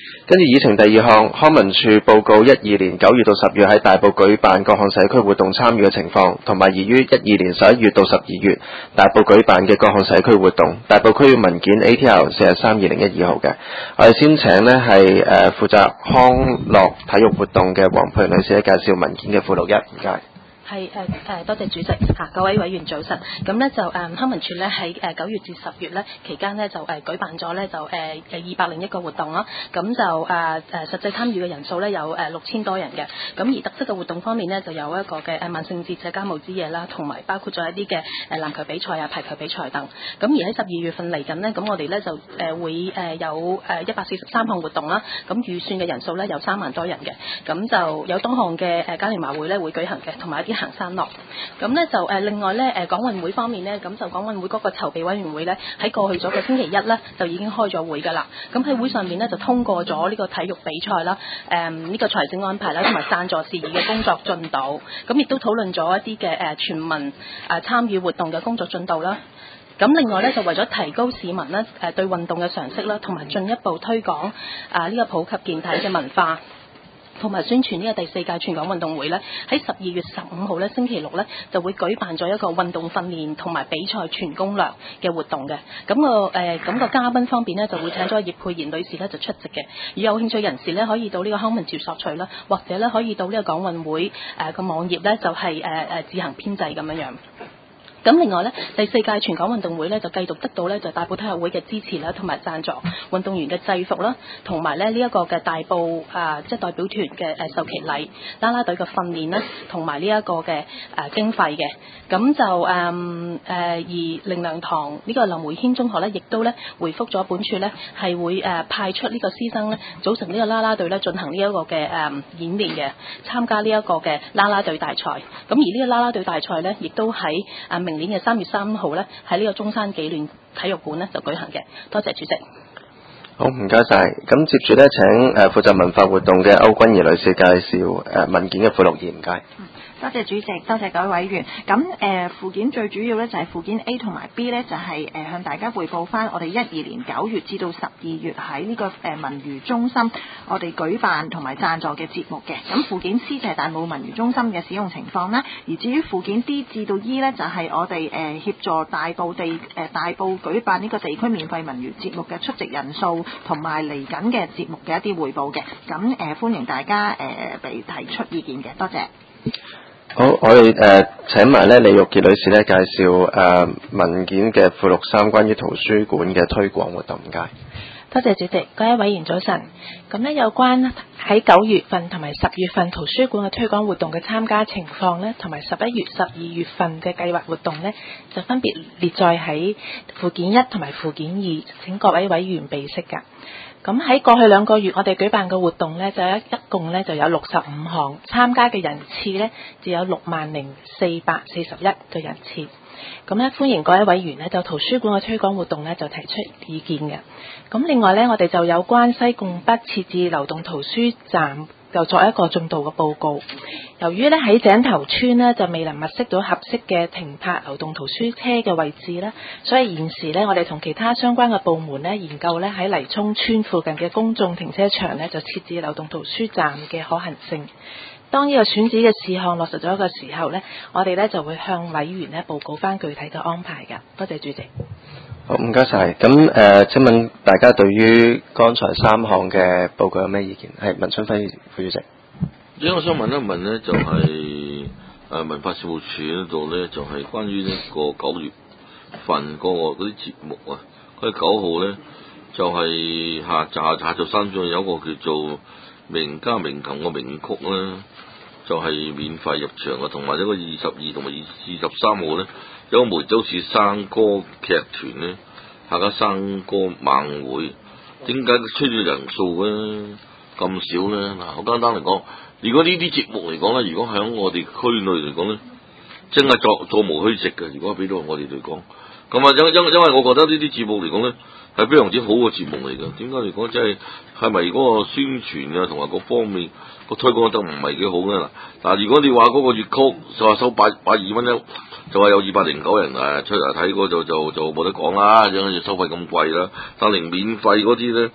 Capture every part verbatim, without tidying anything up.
跟住議程第二項，康文署報告一二年九月到十月喺大埔舉辦各項社區活動參與嘅情況，同埋宜於一二年十一月到十二月大埔舉辦嘅各項社區活動。大埔區文件 A T L 四三二零一二號嘅，我哋先請呢係誒負責康樂體育活動嘅黃佩女士咧介紹文件嘅附錄一，唔該。 係誒誒，多謝主席嚇，各位委員早晨。咁咧就誒康文署咧喺誒九月至十月咧期間咧就誒舉辦咗咧就誒誒二百零一個活動啦。咁就誒誒實際參與嘅人數咧有誒六千多人嘅。咁而特色嘅活動方面咧就有一個嘅誒萬聖節嘅家務之夜啦，同埋包括咗一啲嘅誒籃球比賽啊、排球比賽等。咁而喺十二月份嚟緊呢，咁我哋咧就誒會誒有誒一百四十三項活動啦。咁預算嘅人數咧有三萬多人嘅。咁就有多項嘅誒嘉年華會咧會舉行嘅，同埋一啲行山樂。咁咧就誒另外咧誒港運會方面咧，咁就港運會嗰個籌備委員會咧喺過去咗個星期一咧就已經開咗會㗎啦。咁喺會上面咧就通過咗呢個體育比賽啦，誒、嗯、呢、這個財政安排啦，同埋贊助事宜嘅工作進度。咁亦都討論咗一啲嘅誒全民誒參與活動嘅工作進度啦。咁另外咧就為咗提高市民咧誒對運動嘅常識啦，同埋進一步推廣啊呢個普及健體嘅文化，同埋宣傳呢個第四屆全港運動會咧，喺十二月十五號咧星期六咧就會舉辦咗一個運動訓練同埋比賽全攻略嘅活動嘅。咁、個誒咁、個嘉賓方面咧就會請咗葉佩賢女士咧就出席嘅。而有興趣人士咧可以到呢個康文署索取啦，或者咧可以到呢個港運會誒個網頁咧就係誒誒自行編製咁樣樣。咁另外咧，第四屆全港運動會咧就繼續得到咧就大埔體育會嘅支持啦，同埋贊助運動員嘅制服啦，同埋咧呢一個嘅大埔啊即係代表團嘅誒授旗禮、啦啦隊嘅訓練啦，同埋呢一個嘅誒經費嘅。咁就誒誒、嗯呃、而靈糧堂呢個林梅軒中學咧，亦都咧回覆咗本署咧係會誒派出呢個師生咧組成呢個啦啦隊咧進行呢一個嘅誒演練嘅，參加呢一個嘅啦啦隊大賽。咁而呢個啦啦隊大賽咧，亦都喺誒明年嘅三月三號咧，喺呢個中山紀念體育館咧就舉行嘅。多謝主席。 好，唔該晒。咁接住咧，請誒負責文化活動嘅歐君儀女士介紹誒文件嘅附錄二，唔該。 多謝主席，多謝各位委員。咁誒、呃、附件最主要咧就係、是、附件 A 同埋 B 咧，就係、是、誒、呃、向大家匯報翻我哋一二年九月至到十二月喺呢、這個誒、呃、文娛中心我哋舉辦同埋贊助嘅節目嘅。咁附件 C 就係大埔文娛中心嘅使用情況啦。而至於附件 D 至到 E 咧，就係、是、我哋誒、呃、協助大埔地誒、呃、大埔舉辦呢個地區免費文娛節目嘅出席人數同埋嚟緊嘅節目嘅一啲匯報嘅。咁誒、呃、歡迎大家誒俾、呃、提出意見嘅，多謝。 好，我哋誒、呃、請埋咧李玉潔女士咧介紹誒、呃、文件嘅附錄三關於圖書館嘅推廣活動，唔該。 多謝主席，各位委員早晨。咁呢有關喺九月份同埋十月份圖書館嘅推廣活動嘅參加情況呢，同埋十一月、十二月份嘅計劃活動呢，就分別列載喺附件一同埋附件二，請各位委員備悉㗎。咁喺過去兩個月，我哋舉辦嘅活動呢，就一一共呢就有六十五項，參加嘅人次呢，就有六萬零四百四十一個人次。咁咧，歡迎各位委員呢，就圖書館嘅推廣活動呢，就提出意見嘅。咁另外呢，我哋就有關西貢北設置流動圖書站，就作一個進度嘅報告。由於呢喺井頭村呢，就未能物色到合適嘅停泊流動圖書車嘅位置啦，所以現時呢，我哋同其他相關嘅部門呢，研究呢喺泥涌村附近嘅公眾停車場呢，就設置流動圖書站嘅可行性。當呢個選址嘅事項落實咗嘅時候呢，我哋呢就會向委員呢報告翻具體嘅安排㗎。多謝主席。 好，唔該晒。咁誒、呃，請問大家對於剛才三項嘅報告有咩意見？係文春輝副主席。 咁我想問一問呢，就係、是、誒文化事務署嗰度呢，就係、是、關於呢個九月份嗰個嗰啲節目啊，佢九號呢，就係、是、下下下晝三點有一個叫做名家名琴嘅名曲咧，就係、是、免費入場嘅，同埋一個二十二同埋二十三號咧，有個梅州市山歌劇團咧，大家山歌晚會，點解出咗人數咧咁少咧？嗱，好簡單嚟講，如果呢啲節目嚟講咧，如果喺我哋區內嚟講咧，真係作座無虛席嘅。如果俾到我哋嚟講，咁啊，因因因為我覺得呢啲節目嚟講咧，係非常之好嘅節目嚟嘅。點解嚟講？即係係咪嗰個宣傳啊，同埋各方面個推廣得唔係幾好咧？嗱，嗱，如果你話嗰個粵曲就話收百百二蚊一，就話有二百零九人誒出嚟睇，嗰就就就冇得講啦，因為收費咁貴啦。但係免費嗰啲咧，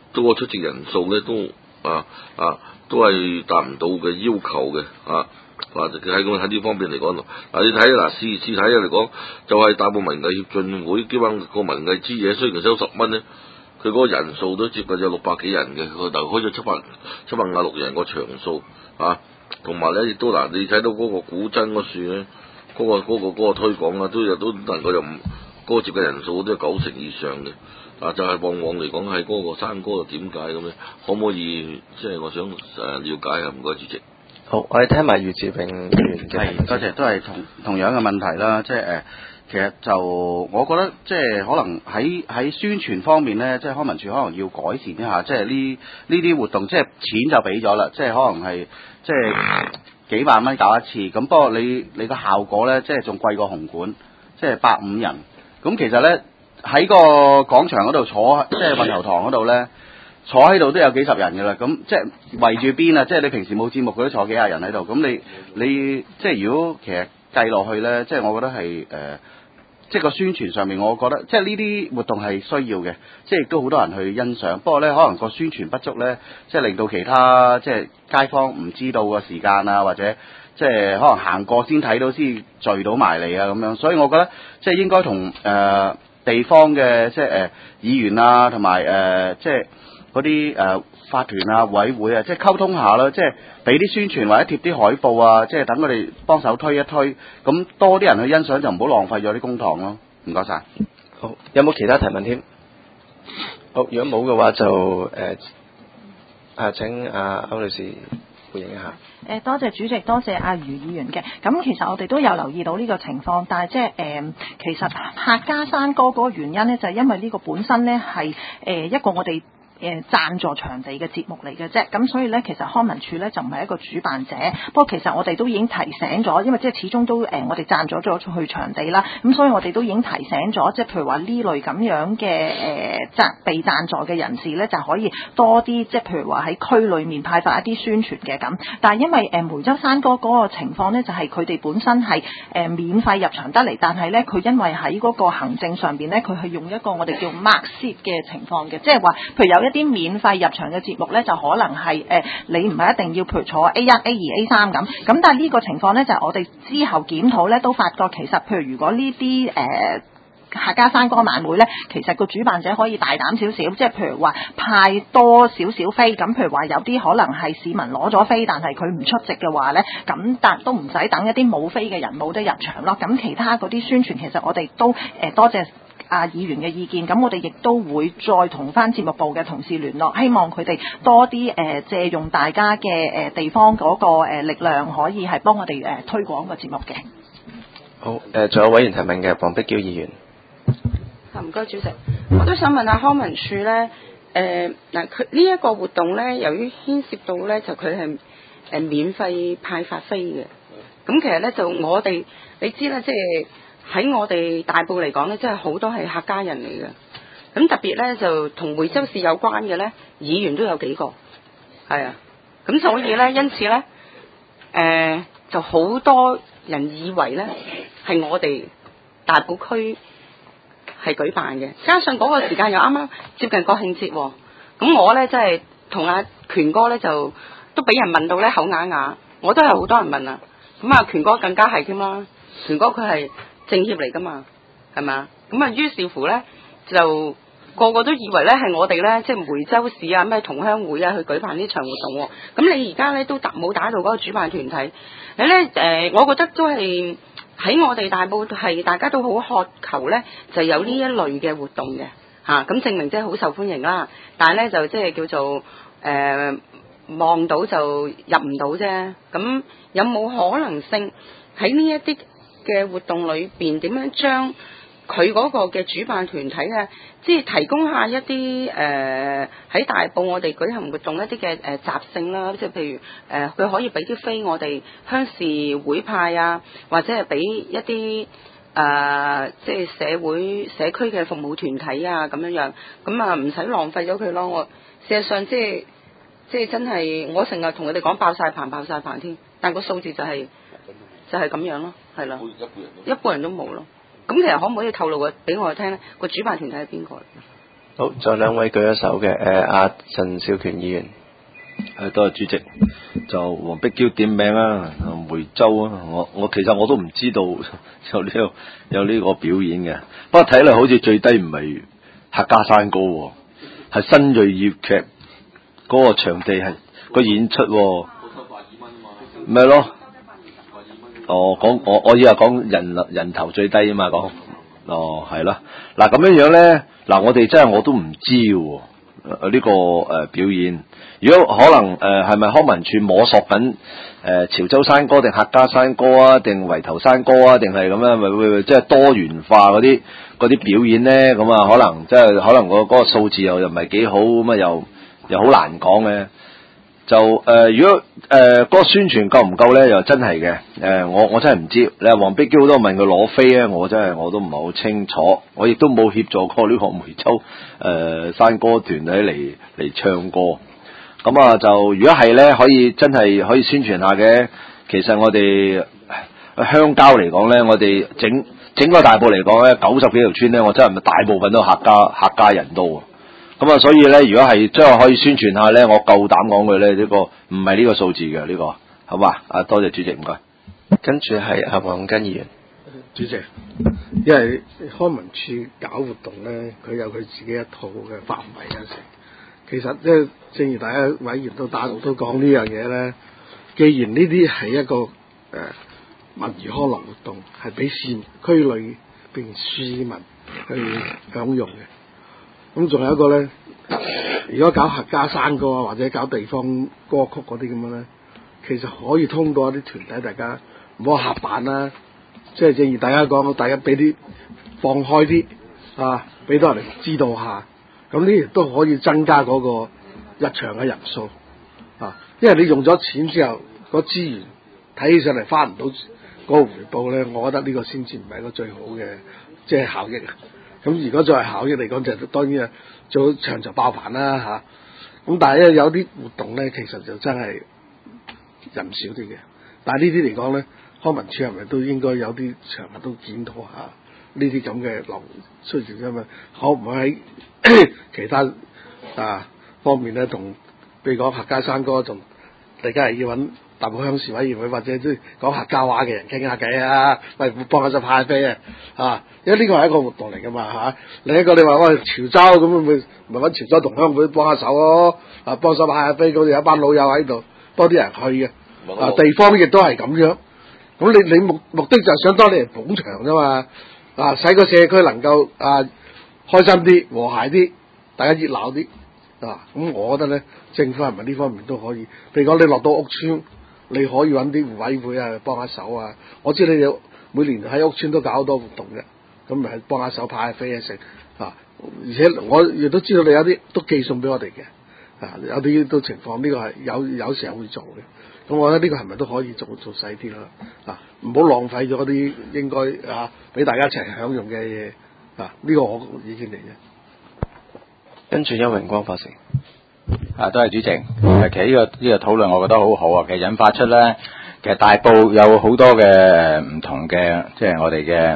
嗰個出席人數咧都啊啊都係達唔到嘅要求嘅啊。嗱，喺咁喺呢方面嚟講，嗱你睇嗱試試睇嚟講，就係、是、大埔文藝協進會基本個文藝之夜，雖然收十蚊咧，佢嗰個人數都接近有六百幾人嘅，佢就開咗七百七百廿六人個場數啊，同埋咧亦都嗱，你睇到嗰個古箏嗰樹咧，嗰、那個嗰、那個嗰、那個推廣啊，都有都能夠有嗰、那個接嘅人數都有九成以上嘅。啊，就係、是、往往嚟講喺嗰個山歌度點解咁咧？可唔可以即係、就是、我想誒了解下？唔該，主席。 好，我哋聽埋余志榮議員嘅。 係，多謝，都係同同樣嘅問題啦。即係誒，其實就我覺得即係可能喺喺宣傳方面咧，即係康文署可能要改善一下。即係呢呢啲活動，即係錢就俾咗啦，即係可能係即係幾萬蚊搞一次。咁不過你你個效果咧，即係仲貴過紅館，即係百五人。咁其實咧喺個廣場嗰度坐，即係運頭塘嗰度咧。坐喺度都有幾十人㗎啦，咁即係圍住邊啊！即係你平時冇節目，佢都坐幾廿人喺度。咁你你即係如果其實計落去咧，即係我覺得係誒、呃，即係個宣傳上面，我覺得即係呢啲活動係需要嘅，即係亦都好多人去欣賞。不過咧，可能個宣傳不足咧，即係令到其他即係街坊唔知道個時間啊，或者即係可能行過先睇到先聚到埋嚟啊咁樣。所以我覺得即係應該同誒、呃、地方嘅即係誒、呃、議員啊，同埋誒即係。嗰啲誒法團啊、委會啊，即係溝通下啦，即係俾啲宣傳或者貼啲海報啊，即係等佢哋幫手推一推，咁多啲人去欣賞就唔好浪費咗啲公帑咯。唔該晒。 好，有冇其他提問添？好，如果冇嘅話就誒啊請阿歐女士回應一下。 誒多謝主席，多謝阿余議員嘅。咁其實我哋都有留意到呢個情況，但係即係誒，其實客家山歌嗰個原因咧，就係、是、因為呢個本身咧係誒一個我哋。誒贊助場地嘅節目嚟嘅啫，咁所以咧其實康文署咧就唔係一個主辦者，不過其實我哋都已經提醒咗，因為即係始終都誒、呃、我哋贊助咗出去場地啦，咁所以我哋都已經提醒咗，即係譬如話呢類咁樣嘅誒贊被贊助嘅人士咧，就可以多啲即係譬如話喺區裏面派發一啲宣傳嘅咁，但係因為誒、呃、梅州山歌嗰個情況咧，就係佢哋本身係誒、呃、免費入場得嚟，但係咧佢因為喺嗰個行政上邊咧，佢係用一個我哋叫 mark seat 嘅情況嘅，即係話譬如有一啲免費入場嘅節目咧，就可能係誒、呃、你唔係一定要譬如坐 A 一、A 二、A 三咁，咁但係呢個情況咧就係、是、我哋之後檢討咧都發覺其實譬如如果呢啲誒客家山歌晚會咧，其實個主辦者可以大膽少少，即係譬如話派多少少飛，咁譬如話有啲可能係市民攞咗飛，但係佢唔出席嘅話咧，咁但都唔使等一啲冇飛嘅人冇得入場咯。咁其他嗰啲宣傳其實我哋都誒、呃、多謝。啊！議員嘅意見，咁我哋亦都會再同翻節目部嘅同事聯絡，希望佢哋多啲誒、呃、借用大家嘅誒、呃、地方嗰、那個、呃、力量，可以係幫我哋誒、呃、推廣個節目嘅。 好誒，仲、呃、有委員提問嘅，黃碧嬌議員。 唔該，主席，我都想問下康文署咧，誒嗱，佢呢一個活動咧，由於牽涉到咧，就佢係誒免費派發飛嘅，咁其實咧就我哋你知啦，即係。喺我哋大埔嚟講咧，真係好多係客家人嚟嘅。咁特別咧，就同梅州市有關嘅咧，議員都有幾個，係啊。咁所以咧，因此咧，誒、呃、就好多人以為咧係我哋大埔區係舉辦嘅，加上嗰個時間又啱啱接近國慶節喎。咁我咧真係同阿權哥咧就都俾人問到咧口啞啞，我都有好多人問啊。咁啊，權哥更加係添啦，權哥佢係政協嚟噶嘛，係嘛？咁啊，於是乎咧，就個個都以為咧係我哋咧，即係梅州市啊、咩同鄉會啊去舉辦呢場活動喎。咁你而家咧都打冇打到嗰個主辦團體，你咧誒、呃，我覺得都係喺我哋大埔係大家都好渴求咧，就有呢一類嘅活動嘅嚇，咁、啊、證明即係好受歡迎啦。但係咧就即係叫做誒望、呃、到就入唔到啫。咁有冇可能性喺呢一啲嘅活動裏邊點樣將佢嗰個嘅主辦團體啊，即係提供下一啲誒喺大埔我哋舉行活動一啲嘅誒雜性啦，即係譬如誒佢、呃、可以俾啲飛我哋鄉事會派啊，或者係俾一啲誒、呃、即係社會社區嘅服務團體啊咁樣樣，咁啊唔使浪費咗佢咯。我事實上即係即係真係我成日同佢哋講爆晒棚爆晒棚添，但個數字就係、是。就係咁樣咯，係啦，一半人都冇咯。咁其實可唔可以透露嘅俾我哋聽咧？個主辦團體係邊個嚟？ 好，仲有兩位舉咗手嘅，誒阿陳少權議員。 誒，多謝主席。就黃碧嬌點名啊，梅州啊，我我其實我都唔知道有呢、這個有呢個表演嘅。不過睇嚟好似最低唔係客家山歌喎，係新銳粵劇嗰個場地係個演出喎。唔係咯？哦，講我我以為講人人頭最低啊嘛，講。哦，係啦。嗱咁樣樣咧，嗱我哋真係我都唔知喎。誒呢、呃這個誒、呃、表演，如果可能誒係咪康文署摸索緊誒、呃、潮州山歌定客家山歌啊，定圍頭山歌啊，定係咁樣，咪會即係多元化嗰啲嗰啲表演咧？咁啊，可能即係可能個嗰個數字又又唔係幾好，咁啊又又好難講嘅。就誒、呃，如果誒嗰、呃嗰個宣傳夠唔夠咧？又真係嘅。誒、呃，我我真係唔知。你話黃碧嬌好多問佢攞飛咧，我真係我都唔係好清楚。我亦都冇協助過呢個梅州誒、呃、山歌團體嚟嚟唱歌。咁啊，就如果係咧，可以真係可以宣傳下嘅。其實我哋鄉郊嚟講咧，我哋整整個大埔嚟講咧，九十幾條村咧，我真係咪大部分都客家客家人多。咁啊，所以咧，如果係將來可以宣傳下咧，我夠膽講佢咧，呢、這個唔係呢個數字嘅呢、這個，好嘛？啊，多謝主席，唔該。 跟住係阿黃根議員。 主席，因為康文署搞活動咧，佢有佢自己一套嘅範圍啊，成。其實即係正如大家委員都打都講呢樣嘢咧，既然呢啲係一個誒、呃、文娛康樂活動，係俾市民區裏邊市民去享用嘅。咁仲有一個咧，如果搞客家山歌啊，或者搞地方歌曲嗰啲咁樣咧，其實可以通過一啲團體，大家唔好合辦啦。即係正如大家講，大家俾啲放開啲啊，俾多人嚟知道下，咁呢亦都可以增加嗰個入場嘅人數啊。因為你用咗錢之後，個資源睇起上嚟翻唔到嗰個回報咧，我覺得呢個先至唔係一個最好嘅即係效益啊。咁如果作為效益嚟講，就當然啊做場就爆棚啦嚇。咁、啊、但係咧有啲活動咧，其實就真係人少啲嘅。但係呢啲嚟講咧，康文署係咪都應該有啲場合都檢討下呢啲咁嘅流出現因為可唔可以喺其他啊方面咧，同譬如講客家山歌，同大家係要揾大埔鄉事委員會或者啲講客家話嘅人傾下偈啊，喂幫下手派飛啊嚇，因為呢個係一個活動嚟噶嘛嚇。另一個你話喂潮州咁咪咪揾潮州同鄉會幫下手咯，啊幫手派下飛，嗰度有一班老友喺度，多啲人去嘅，啊地方亦都係咁樣。咁你你目目的就係想多啲人捧場啫嘛，啊使個社區能夠啊開心啲、和諧啲、大家熱鬧啲啊。咁我覺得咧，政府係咪呢方面都可以？譬如講你落到屋村，你可以揾啲互委會啊幫下手啊。我知你哋每年喺屋村都搞好多活動嘅，咁咪係幫下手派下飛啊食啊。而且我亦都知道你有啲都寄送俾我哋嘅，啊有啲都情況呢、呢個係有有時候會做嘅。咁我覺得呢個係咪都可以做做細啲啦？啊，唔好浪費咗啲應該啊俾大家一齊享用嘅嘢啊！呢、這個我意見嚟嘅。 跟住邱榮光發成。 啊，多謝主席。其實呢、這個呢、這個討論，我覺得好好啊。其實引發出咧，其實大埔有好多嘅唔同嘅，即係我哋嘅誒，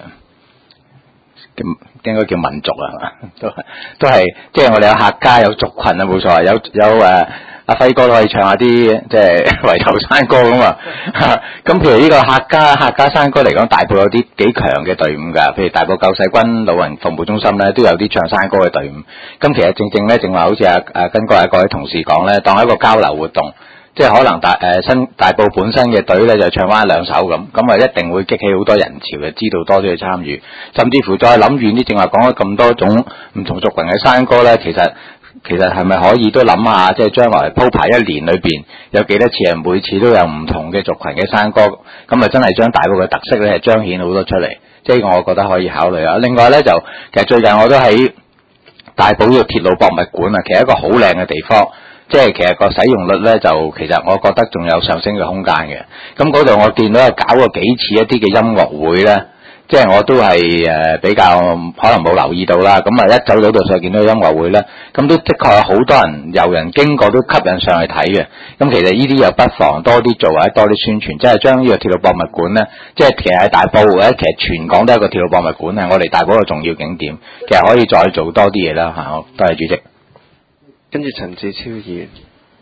應該叫民族啊，都都係即係我哋有客家有族群啊，冇錯，有有誒。呃阿輝哥都可以唱下啲即係圍頭山歌咁啊！咁譬如呢個客家客家山歌嚟講，大埔有啲幾強嘅隊伍㗎。譬如大埔救世軍老人服務中心咧，都有啲唱山歌嘅隊伍。咁其實正正咧，正話好似阿阿根哥啊各位同事講咧，當一個交流活動，即係可能大誒新、呃、大埔本身嘅隊咧就唱翻兩首咁，咁啊一定會激起好多人潮，就知道多啲去參與。甚至乎再諗遠啲，正話講咗咁多種唔同族群嘅山歌咧，其實。其實係咪可以都諗下，即係將來鋪排一年裏邊有幾多次係每次都有唔同嘅族群嘅山歌，咁啊真係將大埔嘅特色咧係彰顯好多出嚟，即係我覺得可以考慮啊。另外咧就其實最近我都喺大埔呢個鐵路博物館啊，其實一個好靚嘅地方，即係其實個使用率咧就其實我覺得仲有上升嘅空間嘅。咁嗰度我見到有搞過幾次一啲嘅音樂會咧。 即係我都係誒比較可能冇留意到啦。咁啊一走到度上見到音樂會咧，咁都的確有好多人遊人經過都吸引上去睇嘅。咁其實呢啲又不妨多啲做或者多啲宣傳，即係將呢個鐵路博物館咧，即係其實喺大埔或者其實全港都係一個鐵路博物館，係我哋大埔一個重要景點。其實可以再做多啲嘢啦嚇。好，多謝主席。 跟住陳志超議員。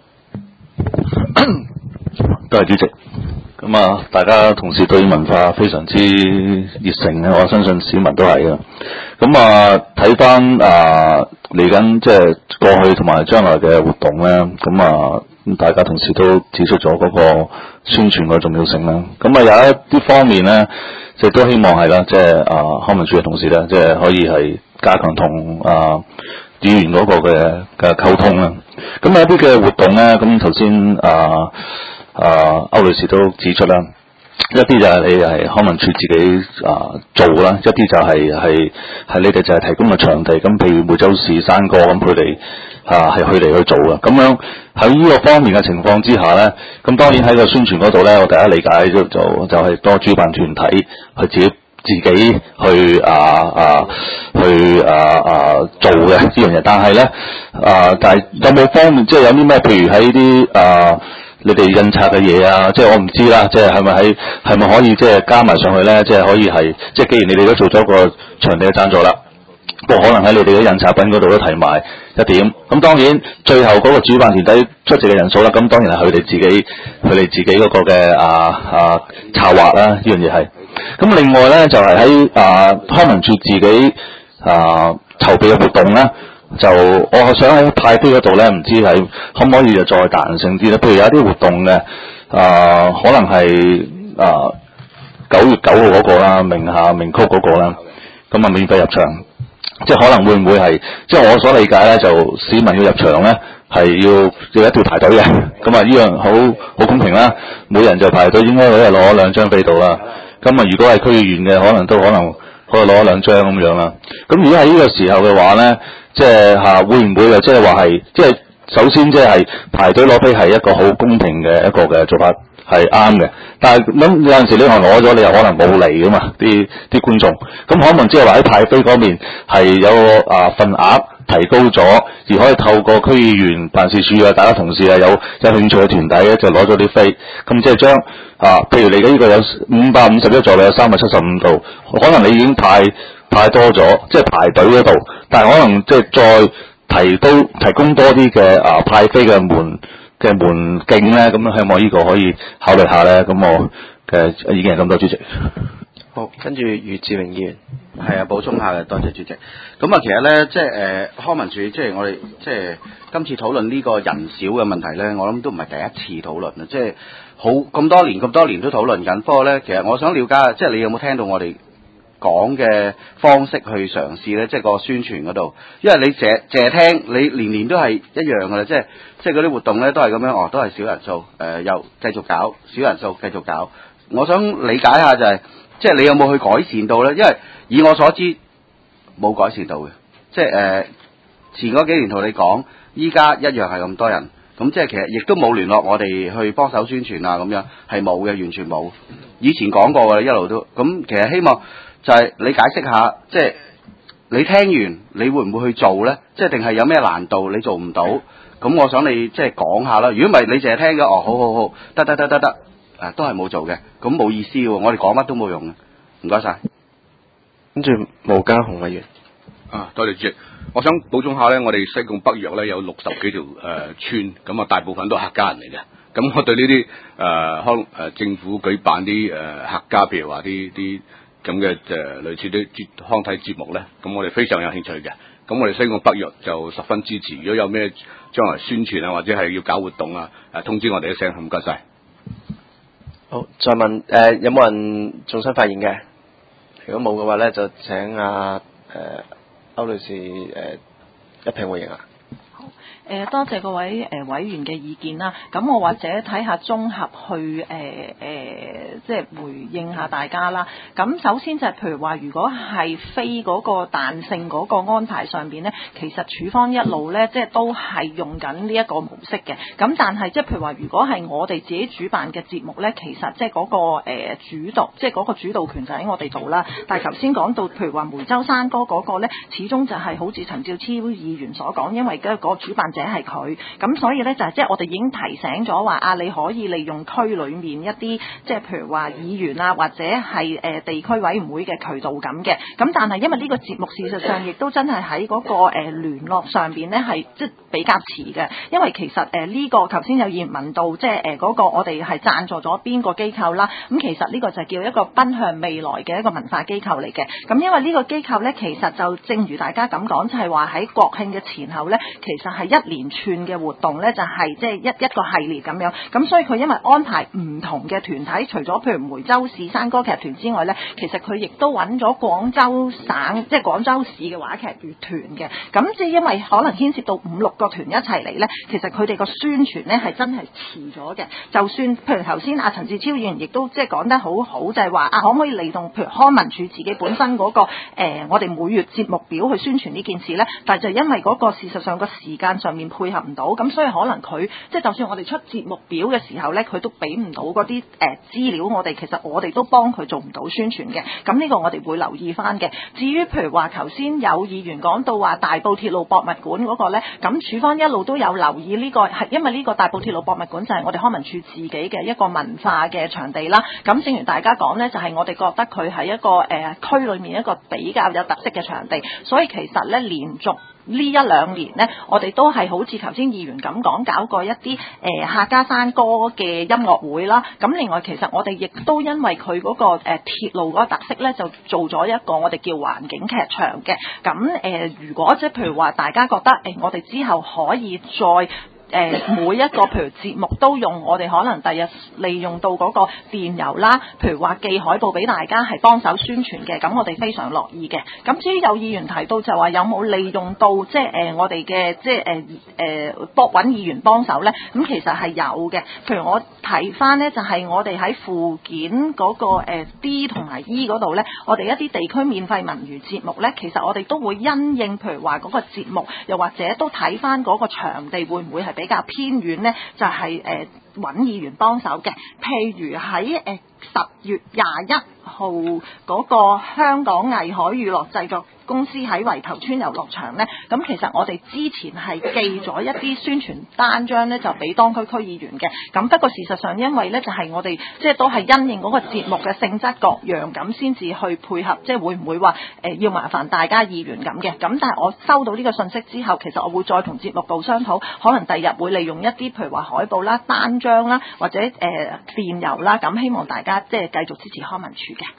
多謝主席。咁啊，大家同事對文化非常之熱誠嘅，我相信市民都係嘅。咁啊，睇翻啊嚟緊即係過去同埋將來嘅活動咧，咁啊，大家同事都指出咗嗰個宣傳嘅重要性啦。咁啊，有一啲方面咧，即係都希望係啦，即係啊康文署嘅同事咧，即係可以係加強同啊議員嗰個嘅嘅溝通啦。咁有一啲嘅活動咧，咁頭先啊。啊，歐女士都指出啦，一啲就係你係康文署自己啊做啦，一啲就係係係你哋就係提供個場地，咁譬如梅州市山歌咁，佢哋啊係佢哋去做嘅。咁樣喺呢個方面嘅情況之下咧，咁當然喺個宣傳嗰度咧，我大家理解就就就係多主辦團體去自己自己去啊啊去啊啊做嘅呢樣嘢。但係咧啊，但係有冇方面即係有啲咩？譬如喺啲啊。你哋印刷嘅嘢啊，即係我唔知啦，即係係咪喺係咪可以即係加埋上去咧？即係可以係即係，既然你哋都做咗個場地嘅贊助啦，不過可能喺你哋嘅印刷品嗰度都提埋一點。咁當然最後嗰個主辦團體出席嘅人數啦，咁當然係佢哋自己佢哋自己嗰個嘅啊啊策劃啦，呢樣嘢係。咁另外咧就係喺啊康文署自己啊籌備嘅活動咧。就我想喺派飛嗰度咧，唔知係可唔可以就再彈性啲咧？譬如有一啲活動嘅，啊、呃、可能係啊九月九號嗰個啦，名下名曲嗰個啦，咁啊免費入場，即係可能會唔會係，即係我所理解咧，就市民要入場咧係要要一定要排隊嘅，咁啊呢樣好好公平啦，每人就排隊應該都係攞兩張飛到啦，咁啊如果係區議員嘅，可能都可能可能攞兩張咁樣啦，咁如果喺呢個時候嘅話咧。即係嚇，會唔會又即係話係，即係首先即係排隊攞飛係一個好公平嘅一個嘅做法，係啱嘅。但係咁有陣時你可能攞咗，你又可能冇嚟噶嘛，啲啲觀眾。咁可能即係話喺派飛嗰面係有個啊份額提高咗，而可以透過區議員辦事處啊，大家同事啊有有興趣嘅團體咧，就攞咗啲飛。咁即係將啊，譬如你嘅呢個有五百五十一座，你有三百七十五度，可能你已經派。太多咗，即係排隊嗰度，但係可能即係再提高提供多啲嘅啊派飛嘅門嘅門徑咧，咁樣希望呢個可以考慮下咧。咁我嘅意見係咁多，主席。 好，跟住余志榮議員， 係啊，補充下嘅，多謝主席。咁啊，其實咧，即係誒、呃、康文署，即係我哋即係今次討論呢個人少嘅問題咧，我諗都唔係第一次討論啦，即係好咁多年咁多年都討論緊。不過咧，其實我想了解，即係你有冇聽到我哋講嘅方式去嘗試咧，即係個宣傳嗰度，因為你淨淨係聽，你年年都係一樣嘅啦，即係即係嗰啲活動咧都係咁樣，哦，都係少人數，誒、呃、又繼續搞，少人數繼續搞。我想理解下就係、是，即係你有冇去改善到咧？因為以我所知冇改善到嘅，即係誒、呃、前嗰幾年同你講，依家一樣係咁多人，咁即係其實亦都冇聯絡我哋去幫手宣傳啊，咁樣係冇嘅，完全冇。以前講過嘅一路都，咁其實希望。就係你解釋下，即係你聽完，你會唔會去做咧？即係定係有咩難度，你做唔到？咁我想你即係講下啦。如果唔係，你淨係聽嘅，哦，好好好，得得得得得，啊，都係冇做嘅，咁冇意思嘅。我哋講乜都冇用嘅。唔該晒。 跟住毛家雄委員。 啊，多謝主席。我想補充下咧，我哋西貢北約咧有六十幾條誒、呃、村，咁啊大部分都係客家人嚟嘅。咁我對呢啲誒康誒政府舉辦啲誒、呃、客家，譬如話啲啲。咁嘅誒類似啲康體節目咧，咁我哋非常有興趣嘅。咁我哋西貢北約就十分支持。如果有咩將來宣傳啊，或者係要搞活動啊，誒通知我哋一聲，唔該晒。 好，再問誒、呃、有冇人仲想發言嘅？如果冇嘅話咧，就請阿誒歐女士誒、呃、一併回應啊。 好， 誒多謝各位誒委員嘅意見啦，咁我或者睇下綜合去誒誒、呃、即係回應下大家啦。咁首先就係譬如話，如果係非嗰個彈性嗰個安排上邊咧，其實處方一路咧即係都係用緊呢一個模式嘅。咁但係即係譬如話，如果係我哋自己主辦嘅節目咧，其實即係嗰個誒主導，即係嗰個主導權就喺我哋度啦。但係頭先講到譬如話梅州山歌嗰個咧，始終就係好似陳肇始議員所講，因為嗰個主辦者係佢，咁所以咧就係即係我哋已經提醒咗話啊，你可以利用區裏面一啲即係譬如話議員啊，或者係誒地區委員會嘅渠道咁嘅。咁但係因為呢個節目事實上亦都真係喺嗰個誒聯絡上邊咧係即係比較遲嘅，因為其實誒呢個頭先有議員問到即係誒嗰個我哋係贊助咗邊個機構啦，咁其實呢個就叫一個奔向未來嘅一個文化機構嚟嘅。咁因為呢個機構咧，其實就正如大家咁講，就係話喺國慶嘅前後咧，其實係一連串嘅活動咧，就係即係一一個系列咁樣。咁所以佢因為安排唔同嘅團體，除咗譬如梅州市山歌劇團之外咧，其實佢亦都揾咗廣州省即係廣州市嘅話劇樂團嘅。咁即係因為可能牽涉到五六個團一齊嚟咧，其實佢哋個宣傳咧係真係遲咗嘅。就算譬如頭先阿陳志超議員亦都即係講得好好，就係話啊，可唔可以利用譬如康文署自己本身嗰、那個、呃、我哋每月節目表去宣傳呢件事咧？但係就因為嗰個事實上個時間上面配合唔到，咁所以可能佢即係就算我哋出節目表嘅時候咧，佢都俾唔到嗰啲誒資料我哋，其實我哋都幫佢做唔到宣傳嘅。咁呢個我哋會留意翻嘅。至於譬如話頭先有議員講到話大埔鐵路博物館嗰個咧，咁署方一路都有留意呢、這個係因為呢個大埔鐵路博物館就係我哋康文署自己嘅一個文化嘅場地啦。咁正如大家講咧，就係、是、我哋覺得佢係一個誒、呃、區裏面一個比較有特色嘅場地，所以其實咧連續呢一兩年呢，我哋都係好似頭先議員咁講，搞過一啲誒、呃、客家山歌嘅音樂會啦。咁另外其實我哋亦都因為佢嗰、那個誒、呃、鐵路嗰個特色呢，就做咗一個我哋叫環境劇場嘅。咁誒、呃，如果即係譬如話大家覺得誒、呃，我哋之後可以再誒、呃、每一個譬如節目都用我哋可能第日利用到嗰個電郵啦，譬如話寄海報俾大家係幫手宣傳嘅，咁我哋非常樂意嘅。咁至於有議員提到就話有冇利用到即係誒、呃、我哋嘅即係誒誒幫揾議員幫手咧？咁其實係有嘅。譬如我睇翻咧，就係、是、我哋喺附件嗰、那個、呃、D 同埋 E 嗰度咧，我哋一啲地區免費文娛節目咧，其實我哋都會因應譬如話嗰個節目，又或者都睇翻嗰個場地會唔會係比較偏遠呢，就係誒揾議員幫手嘅。譬如喺誒十月廿一號嗰個香港藝海娛樂製作公司喺圍頭村遊樂場呢，咁其實我哋之前係寄咗一啲宣傳單張呢，就俾當區區議員嘅。咁不過事實上因為呢，就係、是、我哋即係都係因應嗰個節目嘅性質各樣咁先至去配合，即係會唔會話誒、呃、要麻煩大家議員咁嘅。咁但係我收到呢個信息之後，其實我會再同節目部商討，可能第日會利用一啲譬如話海報啦、單張啦，或者誒、呃、電郵啦，咁希望大家即係繼續支持康文署嘅。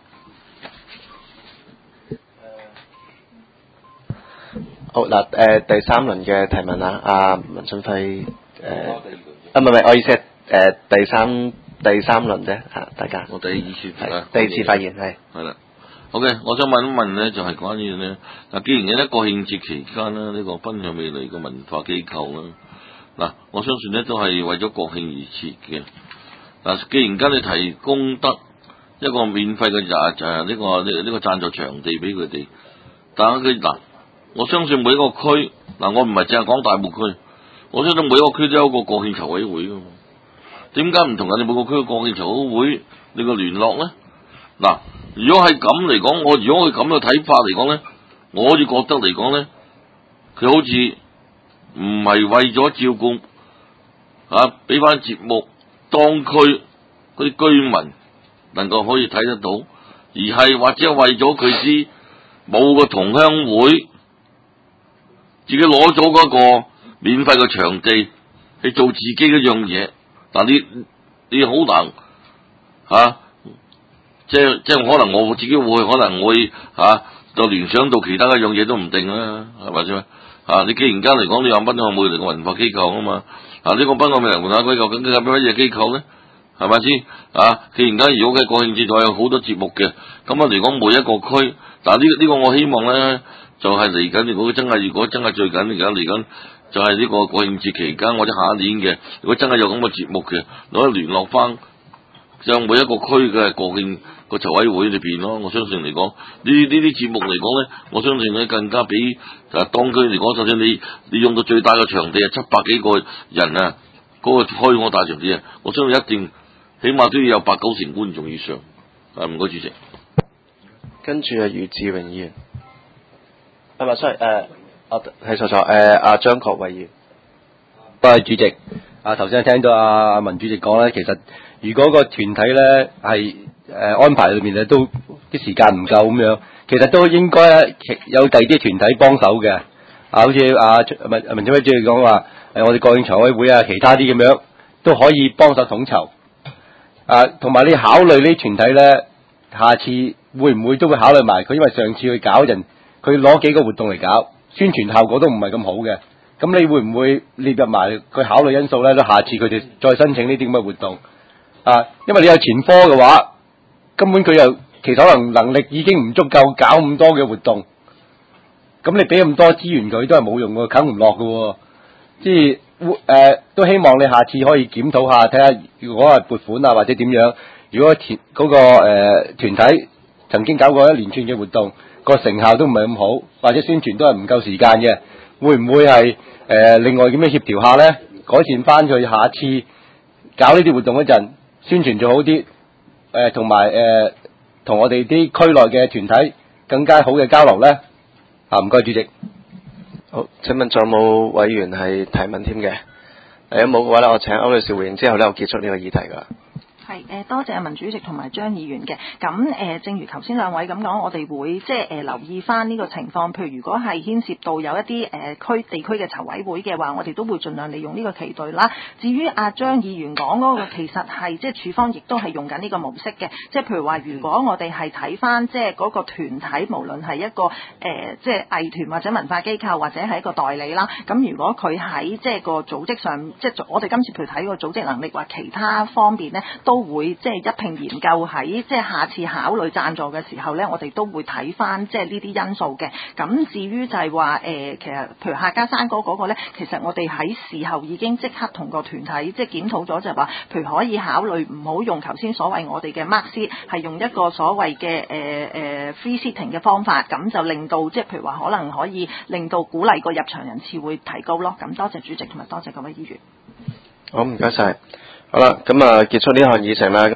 好嗱，誒、呃、第三輪嘅提問啦，阿文俊輝誒，啊唔係唔係，我意思係誒、呃、第三第三輪啫嚇，大家。 我第二次係第二次發言係。 係啦，好嘅，我想問一問咧，就係、是、關於咧嗱，既然有咧國慶節期間咧，呢、這個奔向未來嘅文化機構啦，嗱，我相信咧都係為咗國慶而設嘅。嗱，既然間你提供得一個免費嘅誒誒呢個呢呢、這個贊助場地俾佢哋，但係佢嗱。我相信每一個區嗱，我唔係淨係講大埔區，我相信每一個區都有一個國慶籌委會噶嘛。點解唔同人哋每個區嘅國慶籌委會你個聯絡咧？嗱，如果係咁嚟講，我如果佢咁嘅睇法嚟講咧，我就覺得嚟講咧，佢好似唔係為咗照顧啊，俾翻節目當區嗰啲居民能夠可以睇得到，而係或者為咗佢知冇個同鄉會。自己攞咗嗰個免費嘅場地去做自己嗰樣嘢，但你你好難嚇，即係即係可能我自己會可能會嚇、啊、就聯想到其他一樣嘢都唔定啦，係咪先啊？你既然間嚟講，你話奔向未來嘅文化機構啊嘛，啊呢、這個奔向未來文化機構究竟係乜嘢機構咧？係咪先啊？既然間如果嘅國慶節仲有好多節目嘅，咁啊嚟講每一個區，但係呢呢個我希望咧。就係嚟緊，如果真係，如果真係最緊而家嚟緊， 就係呢個國慶節期間或者下一年嘅，如果真係有咁嘅節目嘅，你可以聯絡翻，就每一個區嘅國慶個籌委會裏邊咯。我相信嚟講，呢呢啲節目嚟講咧，我相信咧更加比啊當區嚟講，就算你你用到最大嘅場地係七百幾個人啊，嗰、那個開嗰個大場地啊，我相信一定起碼都要有八九成觀眾以上。啊，唔該主席。 跟住係余志榮議員，係咪？sorry，誒，我係錯錯，誒，阿張國偉議員。 多謝主席。啊，頭先聽到阿阿文主席講咧，其實如果個團體咧係誒安排裏面咧都啲時間唔夠咁樣，其實都應該有第二啲團體幫手嘅。啊，好似阿文文主席講話，誒我哋國慶籌委會啊，其他啲咁樣都可以幫手統籌。啊，同埋你考慮呢啲團體咧，下次會唔會都會考慮埋佢？因為上次去搞人，佢攞幾個活動嚟搞，宣傳效果都唔係咁好嘅。咁你會唔會列入埋佢考慮因素咧？都下次佢哋再申請呢啲咁嘅活動啊，因為你有前科嘅話，根本佢又其實可能能力已經唔足夠搞咁多嘅活動。咁你俾咁多資源佢都係冇用嘅，啃唔落嘅。即係誒，都希望你下次可以檢討下，睇下如果係撥款啊或者點樣。如果團嗰個誒團體曾經搞過一連串嘅活動，個成效都唔係咁好，或者宣傳都係唔夠時間嘅，會唔會係誒、呃、另外點樣協調下咧？改善翻佢下次搞呢啲活動嗰陣，宣傳做好啲，誒同埋誒同我哋啲區內嘅團體更加好嘅交流咧。啊，唔該主席。 好，請問仲有冇委員係提問添嘅？誒，冇嘅話咧，我請歐女士回應之後咧，我結束呢個議題㗎。 係誒，多謝文主席同埋張議員嘅。咁誒、呃，正如頭先兩位咁講，我哋會即係誒留意翻呢個情況。譬如如果係牽涉到有一啲誒、呃、區地區嘅籌委會嘅話，我哋都會盡量利用呢個期隊啦。至於阿張議員講嗰個，其實係即係處方亦都係用緊呢個模式嘅。即係譬如話，如果我哋係睇翻即係嗰個團體，無論係一個誒、呃、即係藝團或者文化機構或者係一個代理啦，咁如果佢喺即係個組織上，即係我哋今次譬如睇個組織能力或其他方面咧，都會即係一併研究喺即係下次考慮贊助嘅時候咧，我哋都會睇翻即係呢啲因素嘅。咁至於就係話誒，其實譬如客家山歌嗰個咧，其實我哋喺事後已經即刻同個團體即係檢討咗，就係話譬如可以考慮唔好用頭先所謂我哋嘅 mark sheet，係用一個所謂嘅誒誒 free sitting 嘅方法，咁就令到即係譬如話可能可以令到鼓勵個入場人次會提高咯。咁多謝主席同埋多謝各位議員。 好，唔該晒。好啦，咁啊結束呢項議程啦。